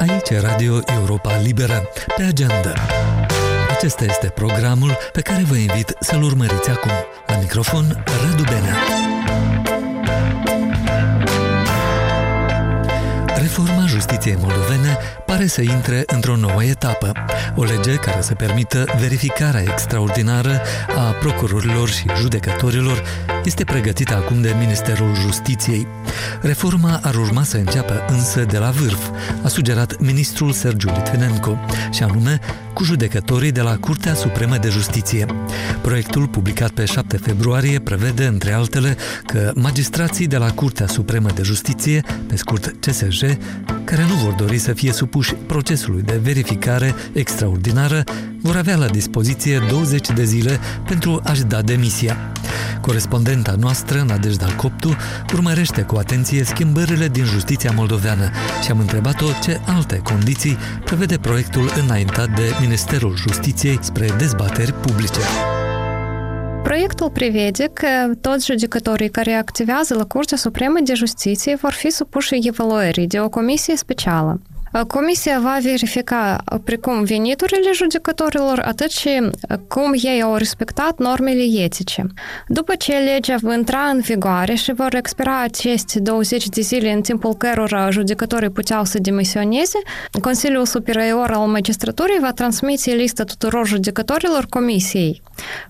Aici e Radio Europa Liberă, pe agenda. Acesta este programul pe care vă invit să-l urmăriți acum. La microfon, Radu Benea. Reforma justiției moldovene pare să intre într-o nouă etapă. O lege care să permită verificarea extraordinară a procurorilor și judecătorilor este pregătită acum de Ministerul Justiției. Reforma ar urma să înceapă însă de la vârf, a sugerat ministrul Sergiu Litvinenko, și anume cu judecătorii de la Curtea Supremă de Justiție. Proiectul, publicat pe 7 februarie, prevede, între altele, că magistrații de la Curtea Supremă de Justiție, pe scurt CSJ, care nu vor dori să fie supuși procesului de verificare extraordinară, vor avea la dispoziție 20 de zile pentru a-și da demisia. Corespondenta noastră, Nadejda Coptu, urmărește cu atenție schimbările din justiția moldoveană și am întrebat-o ce alte condiții prevede proiectul înaintat de Ministerul Justiției spre dezbateri publice. Proiectul prevede că toți judecătorii care activează la Curtea Supremă de Justiție vor fi supuși evaluării de o comisie specială. Comisia va verifica precum veniturile judecătorilor, atât și cum ei au respectat normele etice. După ce legea va intra în vigoare și vor expira aceste 20 de zile în timpul cărora judecătorii puteau să demisioneze, Consiliul Superior al Magistraturii va transmite lista tuturor judecătorilor Comisiei.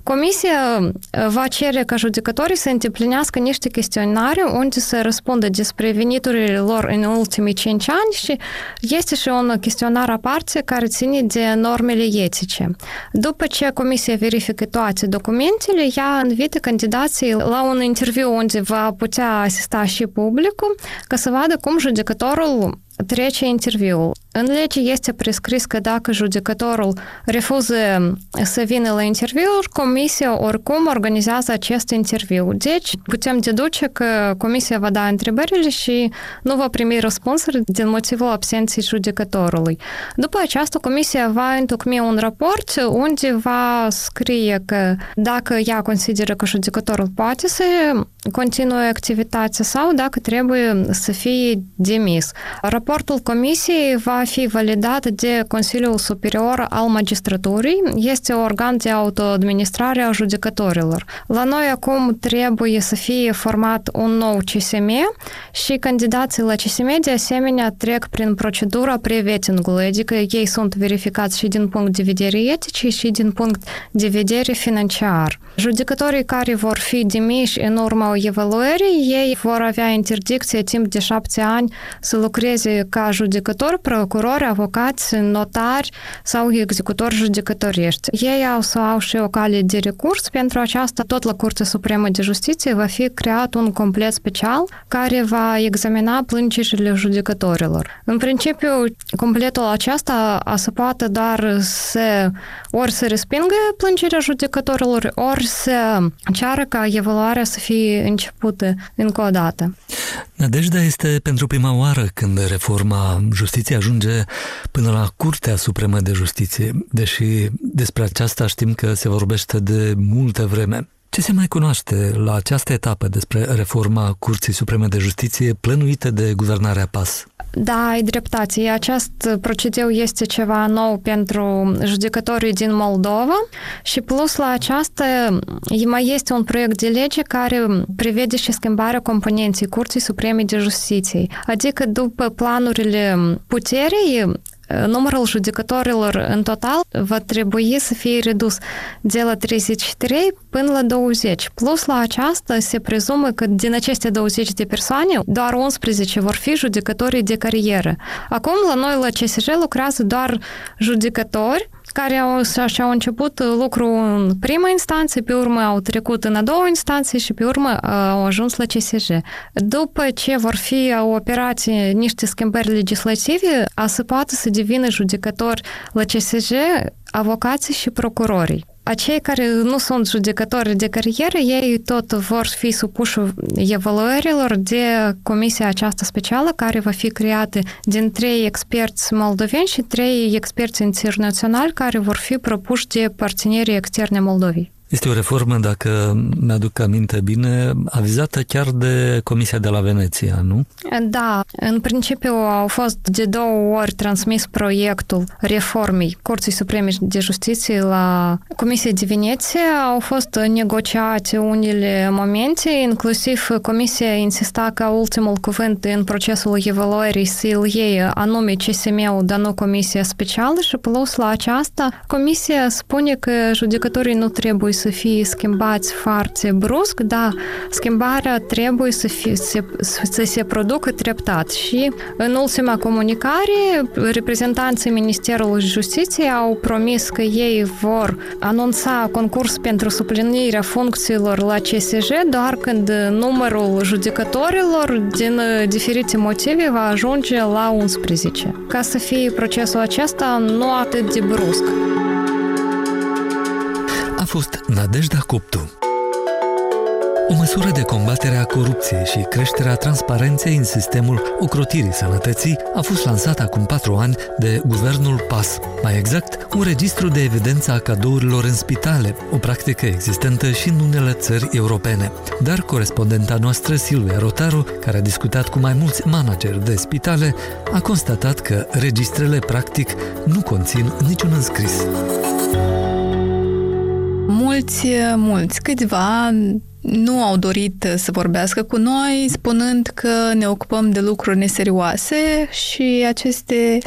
Comisia va cere ca judecătorii să îndeplinească niște chestionare unde să răspundă despre veniturile lor în ultimii 5 ani și este și un chestionar aparte care ține de normele etice. După ce Comisia verifică toate documentele, ea invită candidații la un interviu unde va putea asista și publicul ca să vadă cum judecătorul trece interviul. În lege este prescris că dacă judecătorul refuză să vină la interviu, comisia oricum organizează acest interviu. Deci, putem deduce că comisia va da întrebările și nu va primi răspunsuri din motivul absenței judecătorului. După aceasta, comisia va întocmi un raport unde va scrie că dacă ea consideră că judecătorul poate să continue activitatea sau dacă trebuie să fie demis. Raportul comisiei va fi validat de Consiliul Superior al Magistraturii. Este organ de autoadministrare a judecătorilor. La noi acum trebuie să fie format un nou CSM și candidații la CSM de asemenea trec prin procedura pre-vetting-ului, adică ei sunt verificați și din punct de vedere etic și din punct de vedere financiar. Judecătorii care vor fi demiși în urma evaluării, ei vor avea interdicție timp de 7 ani să lucreze ca judecători, procurori, avocați, notari sau executori judecătorești. Ei au și o cale de recurs. Pentru aceasta, tot la Curtea Supremă de Justiție va fi creat un complet special care va examina plângerile judecătorilor. În principiu, completul acesta se poate doar ori să respingă plângerea judecătorilor, ori să ceară ca evaluarea să fie începută încă o dată. Nadejda, este pentru prima oară când reforma justiției ajunge până la Curtea Supremă de Justiție, deși despre aceasta știm că se vorbește de multă vreme. Ce se mai cunoaște la această etapă despre reforma Curții Supreme de Justiție plănuită de guvernarea PAS? Da, ai dreptate. Acest procedeu este ceva nou pentru judecătorii din Moldova și plus la aceasta mai este un proiect de lege care prevede și schimbarea componenței Curții Supreme de Justiție. Adică după planurile puterii, numărul judecătorilor în total va trebui să fie redus de la 33 până la 20. Plus la aceasta se prezumă că din aceste 20 de persoane, doar 11 vor fi judecătorii de carieră. Acum la noi la CSJ lucrează doar judecători care au început lucru în prima instanță, pe urmă au trecut în a doua instanță și pe urmă au ajuns la CSJ. După ce vor fi operate niște schimbări legislative, se poate să devină judecători la CSJ, avocații și procurorii. Acei care nu sunt judecători de carieră, ei tot vor fi supuși evaluărilor de comisia aceasta specială, care va fi creată din 3 experți moldoveni și 3 experți internaționali care vor fi propuși de partenerii externe Moldovei. Este o reformă, dacă mi-aduc aminte bine, avizată chiar de Comisia de la Veneția, nu? Da, în principiu au fost de 2 ori transmis proiectul reformei Curții Supreme de Justiție la Comisia de Veneția. Au fost negociate unele momente, inclusiv Comisia insista ca ultimul cuvânt în procesul evaluării să-l iei anume CSM-ul, dar nu Comisia Specială, și plus la aceasta, Comisia spune că judecătorii nu trebuie să fie schimbați foarte brusc, dar schimbarea trebuie să se producă treptat. Și în ultima comunicare, reprezentanții Ministerului Justiției au promis că ei vor anunța concurs pentru suplinirea funcțiilor la CSJ doar când numărul judecătorilor din diferite motive va ajunge la 11, ca să fie procesul acesta nu atât de brusc. A fost Nadejda Coptu. O măsură de combatere a corupției și creșterea transparenței în sistemul ocrotirii sănătății a fost lansată acum 4 ani de guvernul PAS. Mai exact, un registru de evidență a cadourilor în spitale, o practică existentă și în unele țări europene. Dar corespondenta noastră, Silvia Rotaru, care a discutat cu mai mulți manageri de spitale, a constatat că registrele practic nu conțin niciun înscris. Mulți, câțiva nu au dorit să vorbească cu noi, spunând că ne ocupăm de lucruri neserioase și aceste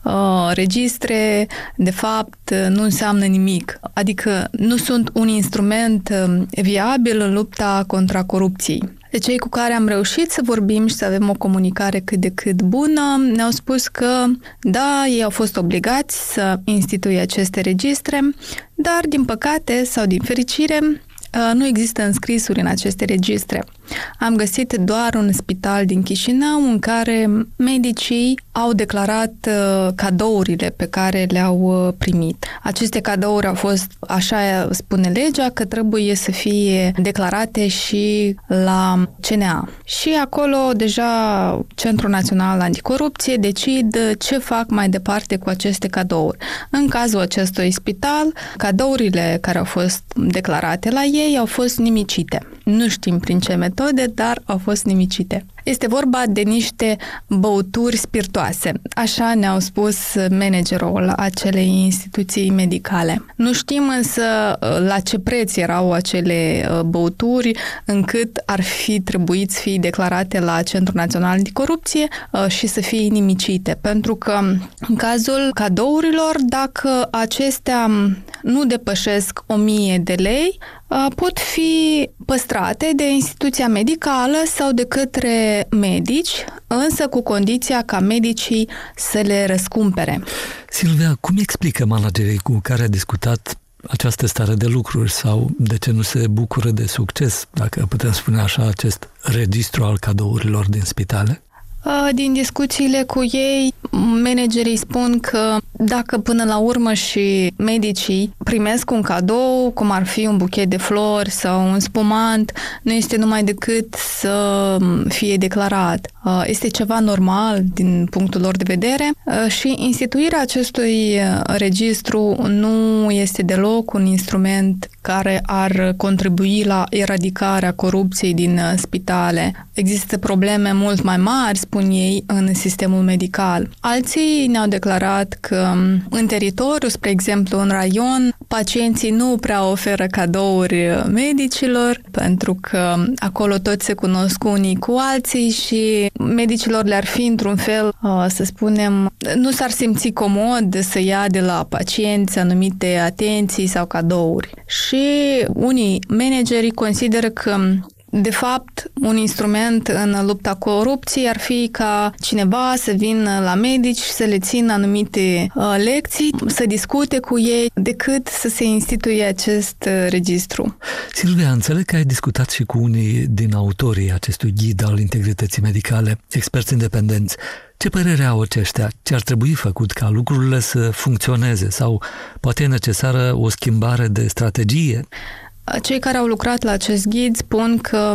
registre, de fapt, nu înseamnă nimic. Adică nu sunt un instrument viabil în lupta contra corupției. De cei cu care am reușit să vorbim și să avem o comunicare cât de cât bună, ne-au spus că, da, ei au fost obligați să instituie aceste registre, dar, din păcate sau din fericire, nu există înscrisuri în aceste registre. Am găsit doar un spital din Chișinău în care medicii au declarat cadourile pe care le-au primit. Aceste cadouri au fost, așa spune legea, că trebuie să fie declarate și la CNA. Și acolo deja Centrul Național Anticorupție decid ce fac mai departe cu aceste cadouri. În cazul acestui spital, cadourile care au fost declarate la ei au fost nimicite. Nu știm prin ce metode, dar au fost nimicite. Este vorba de niște băuturi spiritoase. Așa ne-au spus managerul acelei instituții medicale. Nu știm însă la ce preț erau acele băuturi încât ar fi trebuit să fie declarate la Centrul Național Anticorupție și să fie nimicite. Pentru că în cazul cadourilor, dacă acestea nu depășesc 1000 de lei, pot fi păstrate de instituția medicală sau de către medici, însă cu condiția ca medicii să le răscumpere. Silvia, cum explică managerii cu care a discutat această stare de lucruri sau de ce nu se bucură de succes, dacă putem spune așa, acest registru al cadourilor din spitale? Din discuțiile cu ei, managerii spun că dacă până la urmă și medicii primesc un cadou, cum ar fi un buchet de flori sau un spumant, nu este numai decât să fie declarat. Este ceva normal din punctul lor de vedere și instituirea acestui registru nu este deloc un instrument care ar contribui la eradicarea corupției din spitale. Există probleme mult mai mari, spun ei, în sistemul medical. Alții ne-au declarat că în teritoriu, spre exemplu în raion, pacienții nu prea oferă cadouri medicilor, pentru că acolo toți se cunosc unii cu alții și medicilor le-ar fi într-un fel, să spunem, nu s-ar simți comod să ia de la pacienți anumite atenții sau cadouri. Și unii manageri consideră că de fapt, un instrument în lupta corupției ar fi ca cineva să vină la medici și să le țină anumite lecții, să discute cu ei, decât să se instituie acest registru. Silvia, înțeleg că ai discutat și cu unii din autorii acestui ghid al integrității medicale, experți independenți. Ce părere au aceștia? Ce ar trebui făcut ca lucrurile să funcționeze? Sau poate e necesară o schimbare de strategie? Cei care au lucrat la acest ghid spun că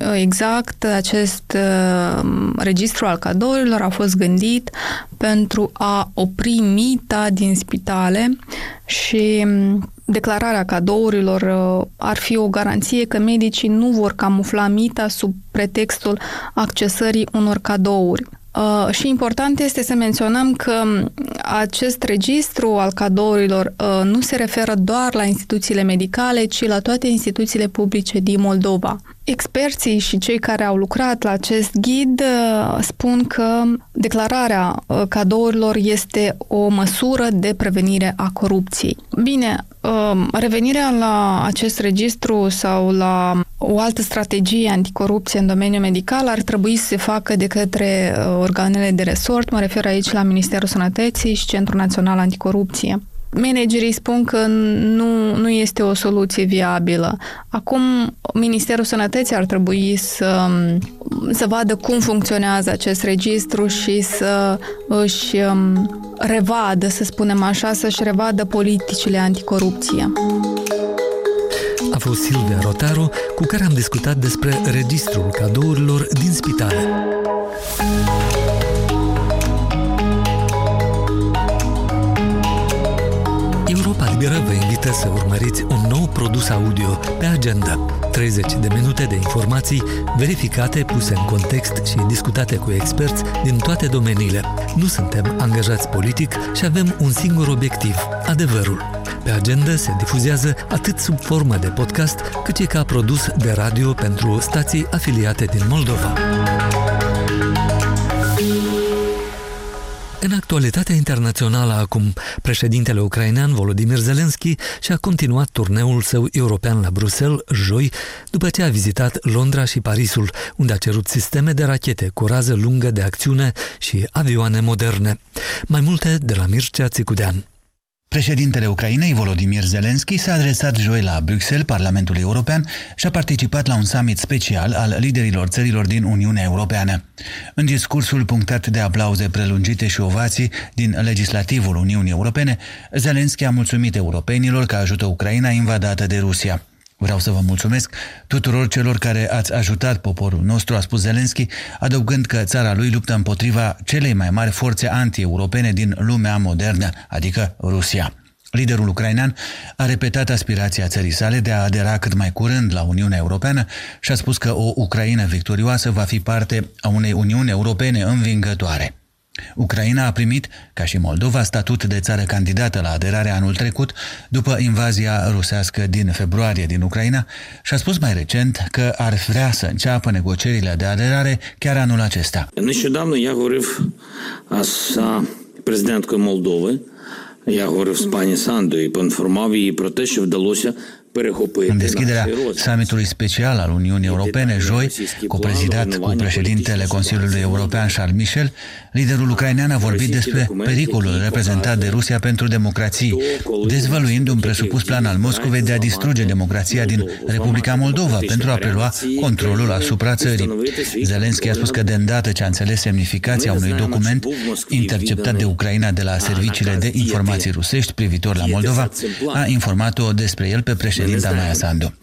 exact acest registru al cadourilor a fost gândit pentru a opri mita din spitale și declararea cadourilor ar fi o garanție că medicii nu vor camufla mita sub pretextul accesării unor cadouri. Și important este să menționăm că acest registru al cadourilor nu se referă doar la instituțiile medicale, ci la toate instituțiile publice din Moldova. Experții și cei care au lucrat la acest ghid spun că declararea cadourilor este o măsură de prevenire a corupției. Bine, revenirea la acest registru sau la o altă strategie anticorupție în domeniul medical ar trebui să se facă de către organele de resort, mă refer aici la Ministerul Sănătății și Centrul Național Anticorupție. Managerii spun că nu este o soluție viabilă. Acum, Ministerul Sănătății ar trebui să vadă cum funcționează acest registru și să își revadă, să spunem așa, să-și revadă politicile anticorupție. A fost Silvia Rotaru, cu care am discutat despre registrul cadourilor din spitale. Europa Liberă vă invită să urmăriți un nou produs audio pe agenda. 30 de minute de informații verificate, puse în context și discutate cu experți din toate domeniile. Nu suntem angajați politic și avem un singur obiectiv, adevărul. Pe agenda se difuzează atât sub formă de podcast, cât și ca produs de radio pentru stații afiliate din Moldova. În actualitatea internațională acum, președintele ucrainean Volodymyr Zelensky și-a continuat turneul său european la Bruxelles joi, după ce a vizitat Londra și Parisul, unde a cerut sisteme de rachete cu rază lungă de acțiune și avioane moderne. Mai multe de la Mircea Țicudean. Președintele Ucrainei, Volodymyr Zelensky, s-a adresat joi la Bruxelles, Parlamentul European, și a participat la un summit special al liderilor țărilor din Uniunea Europeană. În discursul punctat de aplauze prelungite și ovații din legislativul Uniunii Europene, Zelensky a mulțumit europenilor că ajută Ucraina invadată de Rusia. Vreau să vă mulțumesc tuturor celor care ați ajutat poporul nostru, a spus Zelensky, adăugând că țara lui luptă împotriva celei mai mari forțe anti-europene din lumea modernă, adică Rusia. Liderul ucrainean a repetat aspirația țării sale de a adera cât mai curând la Uniunea Europeană și a spus că o Ucraină victorioasă va fi parte a unei Uniuni Europene învingătoare. Ucraina a primit, ca și Moldova, statut de țară candidată la aderare anul trecut, după invazia rusească din februarie din Ucraina, și a spus mai recent că ar vrea să înceapă negocierile de aderare chiar anul acesta. Нещодавно я говорив з президенткою Молдови, я говорив з пані Сандою і поінформував її про те, що вдалося În deschiderea summitului special al Uniunii Europene, joi, coprezidat cu președintele Consiliului European Charles Michel, liderul ucrainean a vorbit despre pericolul reprezentat de Rusia pentru democrații, dezvăluind un presupus plan al Moscovei de a distruge democrația din Republica Moldova pentru a prelua controlul asupra țării. Zelensky a spus că de îndată ce a înțeles semnificația unui document interceptat de Ucraina de la serviciile de informații rusești privitor la Moldova, a informat-o despre el pe președinte Maia Sandu.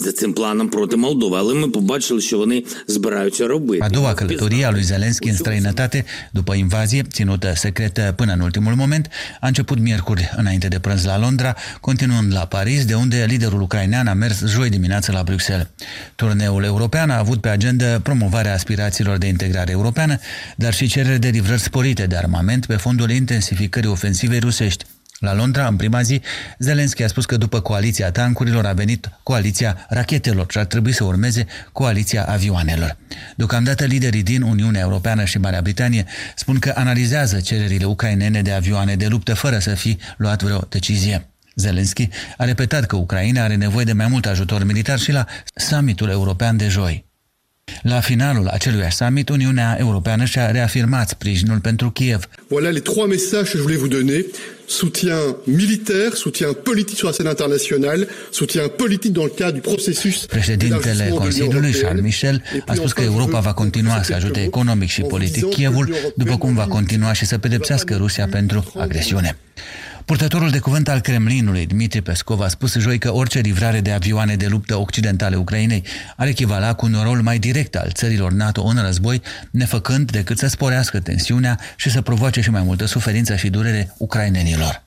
A doua călătorie a lui Zelensky în străinătate, după invazie, ținută secretă până în ultimul moment, a început miercuri înainte de prânz la Londra, continuând la Paris, de unde liderul ucrainean a mers joi dimineață la Bruxelles. Turneul european a avut pe agenda promovarea aspirațiilor de integrare europeană, dar și cereri de livrări sporite de armament pe fondul intensificării ofensivei rusești. La Londra, în prima zi, Zelensky a spus că după coaliția tancurilor a venit coaliția rachetelor și ar trebui să urmeze coaliția avioanelor. Deocamdată liderii din Uniunea Europeană și Marea Britanie spun că analizează cererile ucrainene de avioane de luptă fără să fi luat vreo decizie. Zelensky a repetat că Ucraina are nevoie de mai mult ajutor militar și la summitul european de joi. La finalul acelui summit, Uniunea Europeană și-a reafirmat sprijinul pentru Kiev. Voilà les trois messages que je voulais vous donner. Soutien militaire, soutien politique sur la scène internationale, soutien politique dans le cadre du processus. Președintele Consiliului, Charles Michel, a spus că Europa va continua să ajute economic și politic Kievul, după cum va continua și să pedepsească Rusia pentru agresiune. Purtătorul de cuvânt al Kremlinului, Dmitri Peskov, a spus joi că orice livrare de avioane de luptă occidentale Ucrainei ar echivala cu un rol mai direct al țărilor NATO în război, nefăcând decât să sporească tensiunea și să provoace și mai multă suferință și durere ucrainenilor.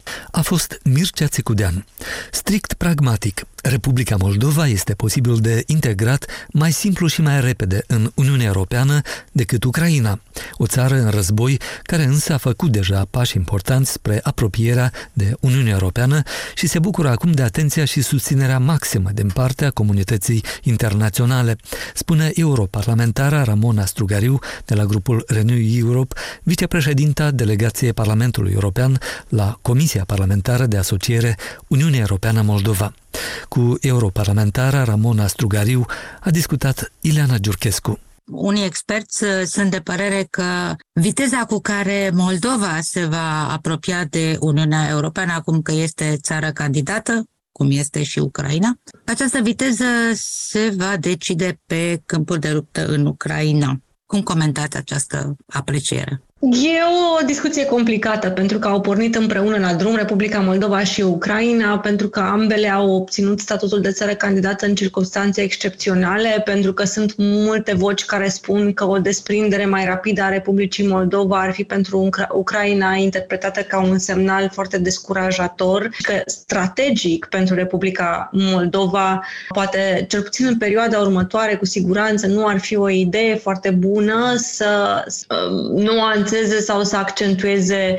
A fost Mircea Țicudean. Strict pragmatic, Republica Moldova este posibil de integrat mai simplu și mai repede în Uniunea Europeană decât Ucraina, o țară în război care însă a făcut deja pași importanți spre apropierea de Uniunea Europeană și se bucură acum de atenția și susținerea maximă din partea comunității internaționale, spune europarlamentara Ramona Strugariu de la grupul Renew Europe, vicepreședinta delegației Parlamentului European la Comisia Parlamentară de Asociere Uniunea Europeană-Moldova. Cu europarlamentara Ramona Strugariu a discutat Ileana Giurchescu. Unii experți sunt de părere că viteza cu care Moldova se va apropia de Uniunea Europeană, acum că este țară candidată, cum este și Ucraina, această viteză se va decide pe câmpul de luptă în Ucraina. Cum comentați această apreciere? E o discuție complicată, pentru că au pornit împreună la drum Republica Moldova și Ucraina, pentru că ambele au obținut statutul de țară candidată în circunstanțe excepționale, pentru că sunt multe voci care spun că o desprindere mai rapidă a Republicii Moldova ar fi pentru Ucraina interpretată ca un semnal foarte descurajator, că strategic pentru Republica Moldova, poate cel puțin în perioada următoare, cu siguranță nu ar fi o idee foarte bună să nuanțeze sau să accentueze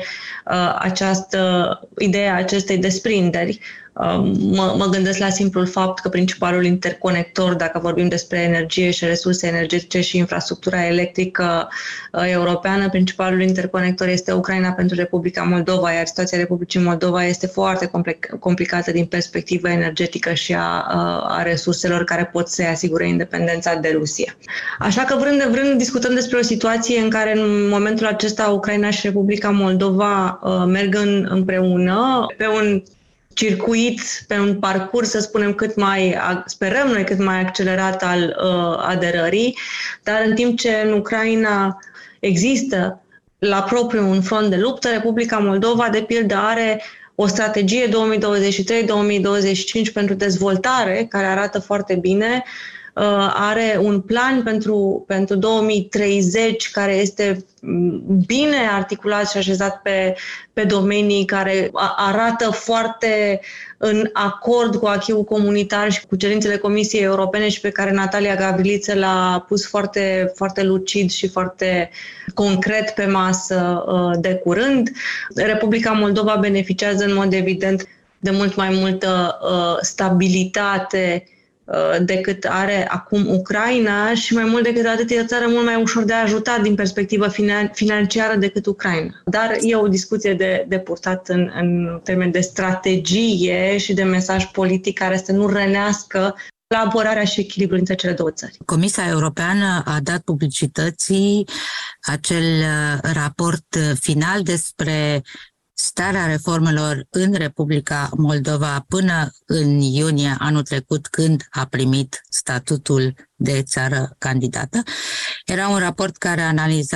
această idee a acestei desprinderi. Mă gândesc la simplul fapt că principalul interconector, dacă vorbim despre energie și resurse energetice și infrastructura electrică europeană, principalul interconector este Ucraina pentru Republica Moldova, iar situația Republicii Moldova este foarte complicată din perspectivă energetică și a resurselor care pot să-i asigure independența de Rusia. Așa că vrând discutăm despre o situație în care în momentul acesta Ucraina și Republica Moldova merg împreună pe un circuit, pe un parcurs, să spunem, sperăm noi, cât mai accelerat al aderării, dar în timp ce în Ucraina există la propriu un front de luptă, Republica Moldova, de pildă, are o strategie 2023-2025 pentru dezvoltare, care arată foarte bine, are un plan pentru 2030 care este bine articulat și așezat pe domenii care arată foarte în acord cu acquis-ul comunitar și cu cerințele Comisiei Europene și pe care Natalia Gavriliță l-a pus foarte, foarte lucid și foarte concret pe masă de curând. Republica Moldova beneficiază în mod evident de mult mai multă stabilitate decât are acum Ucraina și mai mult decât atât e o țară mult mai ușor de ajutat din perspectivă financiară decât Ucraina. Dar e o discuție de purtat în termen de strategie și de mesaj politic care să nu rănească colaborarea și echilibrul între cele două țări. Comisia Europeană a dat publicității acel raport final despre starea reformelor în Republica Moldova până în iunie anul trecut, când a primit statutul de țară candidată. Era un raport care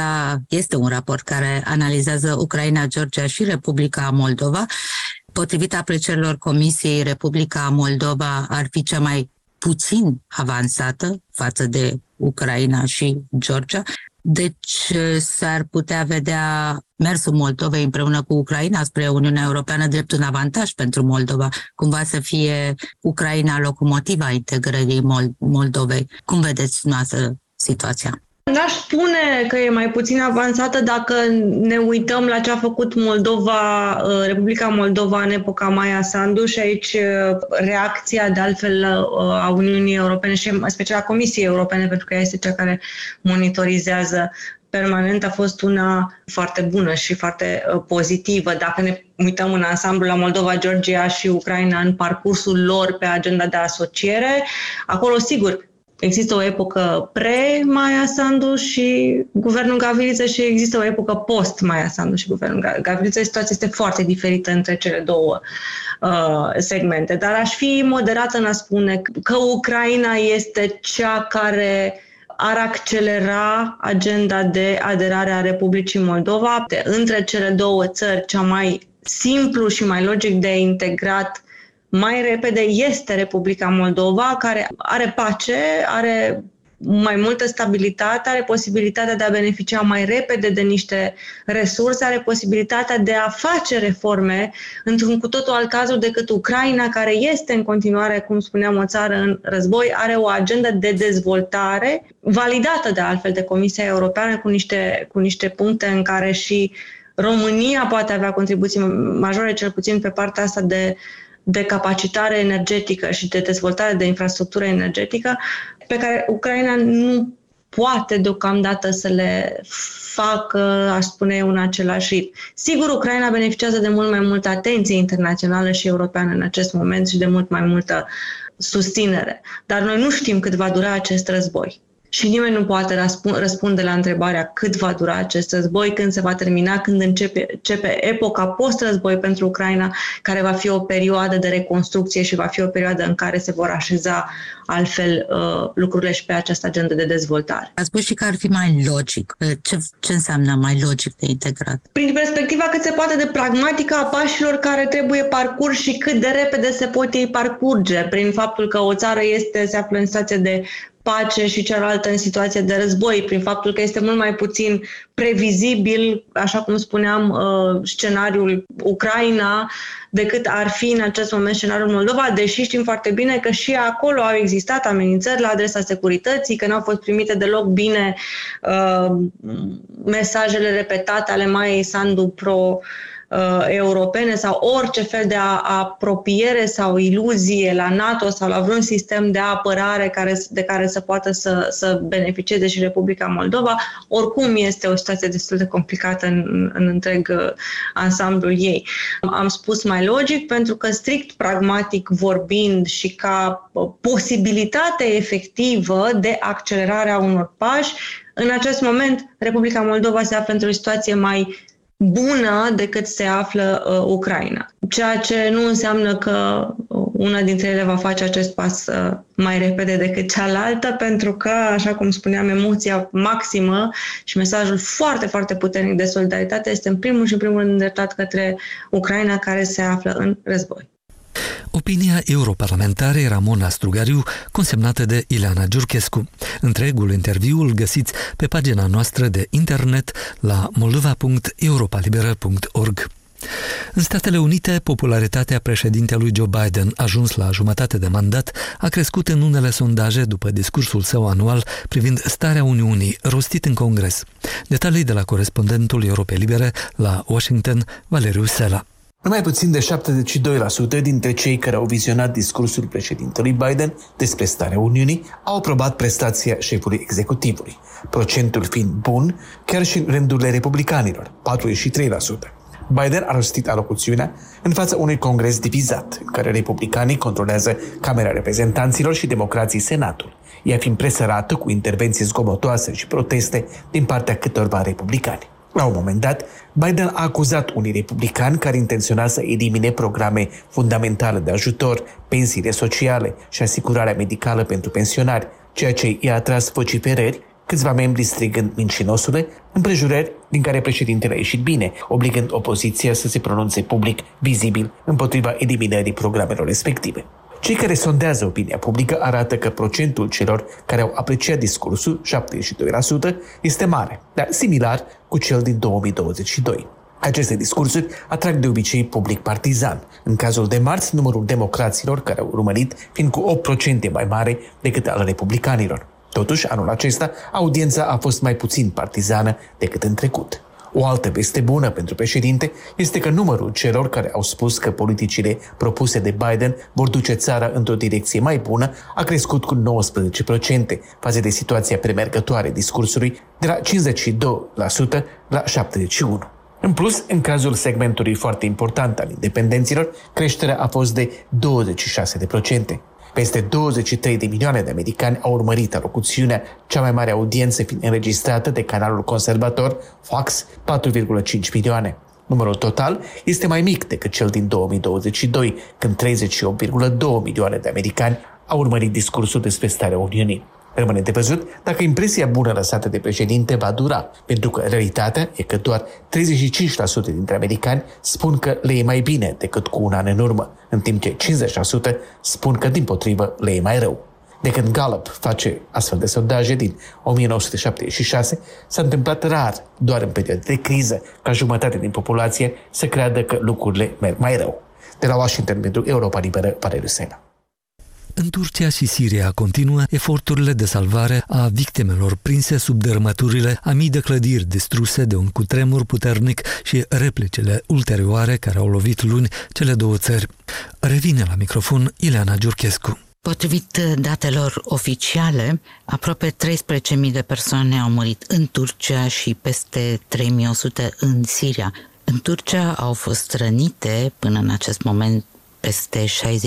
este un raport care analizează Ucraina, Georgia și Republica Moldova. Potrivit aprecierilor Comisiei, Republica Moldova ar fi cea mai puțin avansată față de Ucraina și Georgia. Deci s-ar putea vedea mersul Moldovei împreună cu Ucraina spre Uniunea Europeană drept un avantaj pentru Moldova, cumva să fie Ucraina locomotiva integrării Moldovei. Cum vedeți noastră situația? N-aș spune că e mai puțin avansată dacă ne uităm la ce a făcut Republica Moldova în epoca Maia Sandu și aici reacția de altfel a Uniunii Europene și în special a Comisiei Europene, pentru că ea este cea care monitorizează permanent, a fost una foarte bună și foarte pozitivă. Dacă ne uităm în ansamblu la Moldova, Georgia și Ucraina în parcursul lor pe agenda de asociere, acolo sigur există o epocă pre-Maia Sandu și guvernul Gavriliță și există o epocă post-Maia Sandu și guvernul Gavriliță. Situația este foarte diferită între cele două segmente. Dar aș fi moderată în a spune că Ucraina este cea care ar accelera agenda de aderare a Republicii Moldova. Între cele două țări, cea mai simplu și mai logic de integrat mai repede este Republica Moldova, care are pace, are mai multă stabilitate, are posibilitatea de a beneficia mai repede de niște resurse, are posibilitatea de a face reforme într-un cu totul alt cadru decât Ucraina, care este în continuare, cum spuneam, o țară în război, are o agendă de dezvoltare validată de altfel de Comisia Europeană cu niște puncte în care și România poate avea contribuții majore, cel puțin pe partea asta de capacitate energetică și de dezvoltare de infrastructură energetică, pe care Ucraina nu poate deocamdată să le facă, aș spune eu, în același ritm. Sigur, Ucraina beneficiază de mult mai multă atenție internațională și europeană în acest moment și de mult mai multă susținere. Dar noi nu știm cât va dura acest război. Și nimeni nu poate răspunde la întrebarea cât va dura acest război, când se va termina, când începe epoca post-război pentru Ucraina, care va fi o perioadă de reconstrucție și va fi o perioadă în care se vor așeza altfel lucrurile și pe această agendă de dezvoltare. Ați spus și că ar fi mai logic. Ce înseamnă mai logic de integrat? Prin perspectiva cât se poate de pragmatică a pașilor care trebuie parcurși și cât de repede se pot ei parcurge, prin faptul că o țară se află în situație de pace și cealaltă în situație de război, prin faptul că este mult mai puțin previzibil, așa cum spuneam, scenariul Ucraina, decât ar fi în acest moment scenariul Moldova, deși știm foarte bine că și acolo au existat amenințări la adresa securității, că nu au fost primite deloc bine mesajele repetate ale Maiei Sandu pro-europene sau orice fel de apropiere sau iluzie la NATO sau la vreun sistem de apărare de care să poată să beneficieze și Republica Moldova. Oricum este o situație destul de complicată în întreg ansamblul ei. Am spus mai logic pentru că strict pragmatic vorbind și ca posibilitate efectivă de accelerare a unor pași, în acest moment Republica Moldova se află într-o situație mai bună decât se află Ucraina. Ceea ce nu înseamnă că una dintre ele va face acest pas mai repede decât cealaltă, pentru că, așa cum spuneam, emoția maximă și mesajul foarte, foarte puternic de solidaritate este în primul rând îndreptat către Ucraina, care se află în război. Opinia europarlamentarei Ramona Strugariu, consemnată de Ileana Giurchescu. Întregul interviu îl găsiți pe pagina noastră de internet la moldova.europalibera.org. În Statele Unite, popularitatea președintelui Joe Biden, ajuns la jumătate de mandat, a crescut în unele sondaje după discursul său anual privind starea Uniunii, rostit în Congres. Detalii de la corespondentul Europei Libere la Washington, Valeriu Sela. Numai puțin de 72% dintre cei care au vizionat discursul președintelui Biden despre starea Uniunii au aprobat prestația șefului executivului, procentul fiind bun chiar și în rândurile republicanilor, 43%. Biden a rostit alocuțiunea în fața unui congres divizat, în care republicanii controlează Camera Reprezentanților și democrații Senatul, ea fiind presărată cu intervenții zgomotoase și proteste din partea câtorva republicani. La un moment dat, Biden a acuzat unii republicani care intenționa să elimine programe fundamentale de ajutor, pensiile sociale și asigurarea medicală pentru pensionari, ceea ce i-a atras vociferări, câțiva membri strigând mincinosule, împrejurări din care președintele a ieșit bine, obligând opoziția să se pronunțe public, vizibil, împotriva eliminării programelor respective. Cei care sondează opinia publică arată că procentul celor care au apreciat discursul, 72%, este mare, dar similar cu cel din 2022. Aceste discursuri atrag de obicei public partizan. În cazul de marți, numărul democraților care au urmărit fiind cu 8% mai mare decât al republicanilor. Totuși, anul acesta, audiența a fost mai puțin partizană decât în trecut. O altă veste bună pentru președinte este că numărul celor care au spus că politicile propuse de Biden vor duce țara într-o direcție mai bună a crescut cu 19% față de situația premergătoare discursului, de la 52% la 71%. În plus, în cazul segmentului foarte important al independenților, creșterea a fost de 26%. Peste 23 de milioane de americani au urmărit alocuțiunea, cea mai mare audiență fiind înregistrată de canalul conservator Fox, 4,5 milioane. Numărul total este mai mic decât cel din 2022, când 38,2 milioane de americani au urmărit discursul despre starea Uniunii. Rămâne de văzut dacă impresia bună lăsată de președinte va dura, pentru că realitatea e că doar 35% dintre americani spun că le e mai bine decât cu un an în urmă, în timp ce 50% spun că dimpotrivă le e mai rău. De când Gallup face astfel de sondaje din 1976, s-a întâmplat rar, doar în perioade de criză, ca jumătate din populație să creadă că lucrurile merg mai rău. De la Washington, pentru Europa Liberă, Valeriu Sena. În Turcia și Siria continuă eforturile de salvare a victimelor prinse sub dărâmăturile a mii de clădiri distruse de un cutremur puternic și replicile ulterioare care au lovit luni cele două țări. Revine la microfon Ileana Giurchescu. Potrivit datelor oficiale, aproape 13.000 de persoane au murit în Turcia și peste 3.100 în Siria. În Turcia au fost rănite până în acest moment peste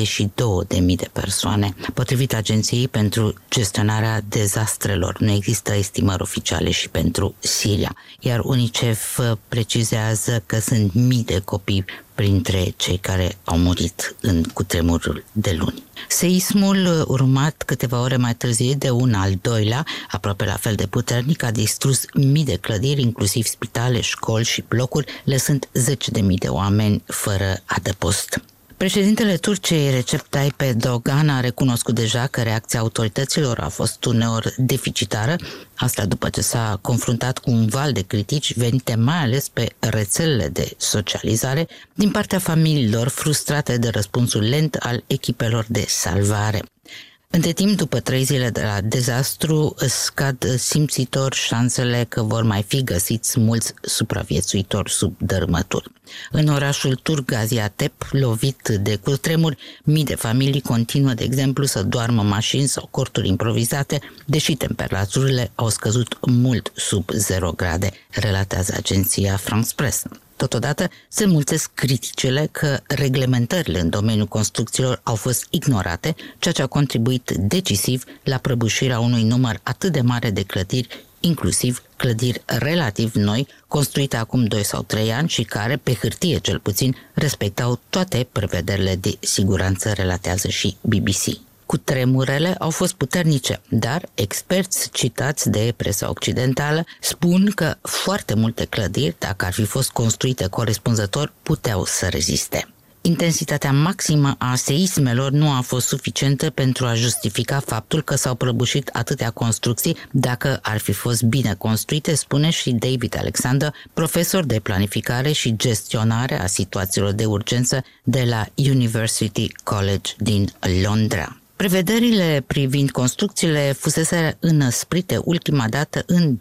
62.000 de persoane. Potrivit Agenției pentru Gestionarea Dezastrelor, nu există estimări oficiale și pentru Siria, iar UNICEF precizează că sunt mii de copii printre cei care au murit în cutremurul de luni. Seismul, urmat câteva ore mai târziu de un al doilea, aproape la fel de puternic, a distrus mii de clădiri, inclusiv spitale, școli și blocuri, lăsând 10.000 de oameni fără adăpost. Președintele Turciei, Recep Tayyip Erdogan, a recunoscut deja că reacția autorităților a fost uneori deficitară, asta după ce s-a confruntat cu un val de critici venite mai ales pe rețelele de socializare din partea familiilor frustrate de răspunsul lent al echipelor de salvare. Între timp, după 3 zile de la dezastru, scad simțitor șansele că vor mai fi găsiți mulți supraviețuitori sub dărâmături. În orașul turc Gaziantep, lovit de cutremur, mii de familii continuă, de exemplu, să doarmă în mașini sau corturi improvizate, deși temperaturile au scăzut mult sub 0 grade, relatează agenția France Press. Totodată, se înmulțesc criticile că reglementările în domeniul construcțiilor au fost ignorate, ceea ce a contribuit decisiv la prăbușirea unui număr atât de mare de clădiri, inclusiv clădiri relativ noi, construite acum 2 sau 3 ani și care, pe hârtie cel puțin, respectau toate prevederile de siguranță, relatează și BBC. Cutremurele au fost puternice, dar experți citați de presa occidentală spun că foarte multe clădiri, dacă ar fi fost construite corespunzător, puteau să reziste. Intensitatea maximă a seismelor nu a fost suficientă pentru a justifica faptul că s-au prăbușit atâtea construcții dacă ar fi fost bine construite, spune și David Alexander, profesor de planificare și gestionare a situațiilor de urgență de la University College din Londra. Prevederile privind construcțiile fusese înăsprite ultima dată în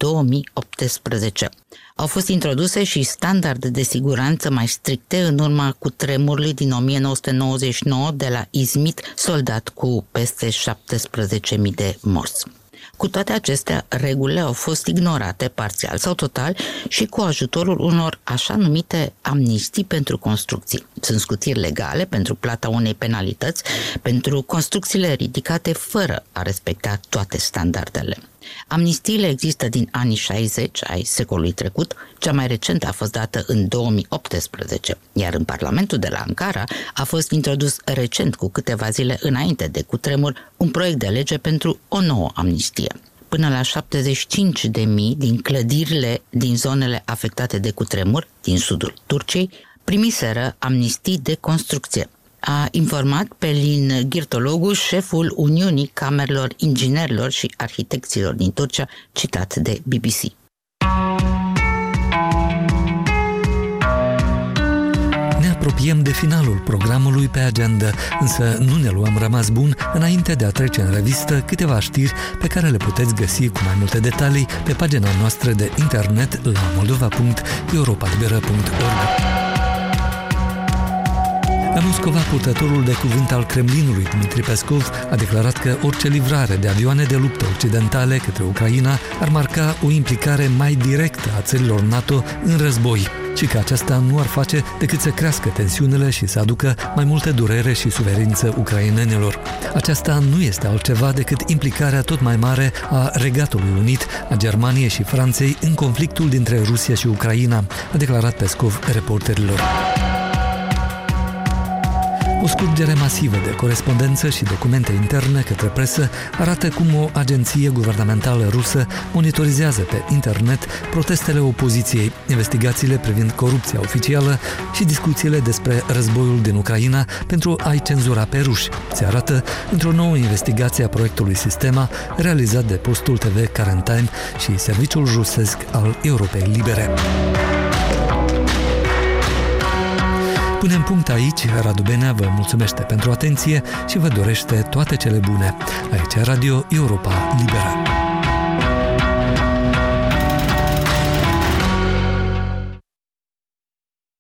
2018. Au fost introduse și standarde de siguranță mai stricte în urma cutremurului din 1999 de la Izmit, soldat cu peste 17.000 de morți. Cu toate acestea, regulile au fost ignorate parțial sau total și cu ajutorul unor așa numite amnistii pentru construcții. Sunt scutiri legale pentru plata unei penalități pentru construcțiile ridicate fără a respecta toate standardele. Amnistiile există din anii 60 ai secolului trecut, cea mai recentă a fost dată în 2018, iar în Parlamentul de la Ankara a fost introdus recent, cu câteva zile înainte de cutremur, un proiect de lege pentru o nouă amnistie. Până la 75.000 din clădirile din zonele afectate de cutremur din sudul Turciei primiseră amnistii de construcție. A informat Pelin Girtologu, șeful Uniunii Camerelor Inginerilor și Arhitecților din Turcia, citat de BBC. Ne apropiem de finalul programului pe agenda, însă nu ne luăm rămas bun înainte de a trece în revistă câteva știri pe care le puteți găsi cu mai multe detalii pe pagina noastră de internet la moldova.europalibera.org. La Moscova, purtătorul de cuvânt al Kremlinului, Dmitri Peskov, a declarat că orice livrare de avioane de luptă occidentale către Ucraina ar marca o implicare mai directă a țărilor NATO în război și că aceasta nu ar face decât să crească tensiunile și să aducă mai multe durere și suferință ucrainenilor. Aceasta nu este altceva decât implicarea tot mai mare a Regatului Unit, a Germaniei și Franței în conflictul dintre Rusia și Ucraina, a declarat Peskov reporterilor. O scurgere masivă de corespondență și documente interne către presă arată cum o agenție guvernamentală rusă monitorizează pe internet protestele opoziției, investigațiile privind corupția oficială și discuțiile despre războiul din Ucraina pentru a-i cenzura pe ruși. Se arată într-o nouă investigație a proiectului Sistema realizat de postul TV Current Time și serviciul rusesc al Europei Libere. Punem punct aici. Radu Benea vă mulțumește pentru atenție și vă dorește toate cele bune. Aici Radio Europa Liberă.